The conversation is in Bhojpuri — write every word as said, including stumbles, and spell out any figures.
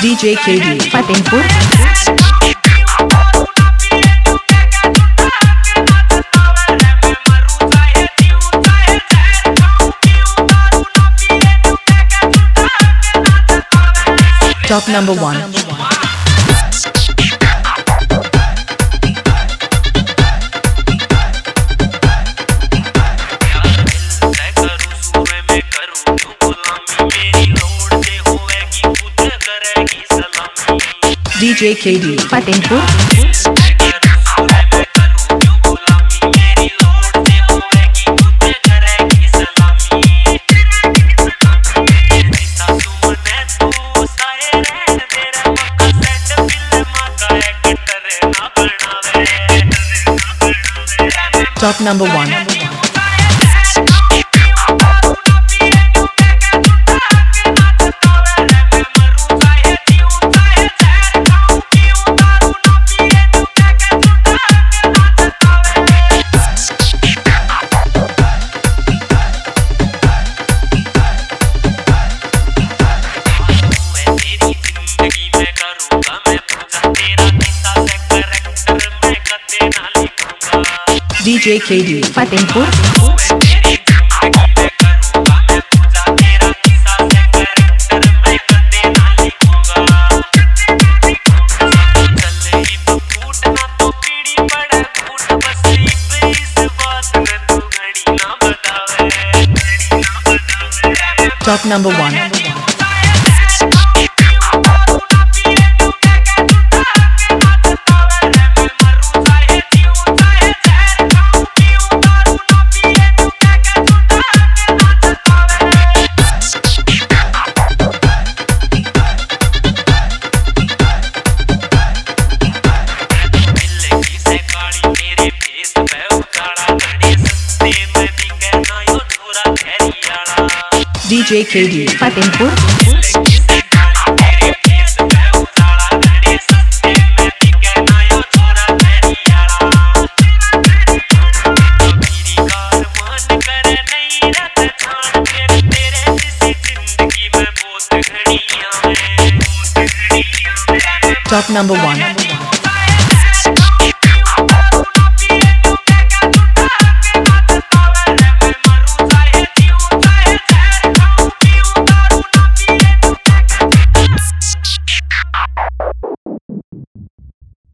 D J K D Fatehpur. Top number one. D J K D Fatehpur. Top number one. D J K D Fatehpur. Top number one. D J K D Fatehpur. Top number one.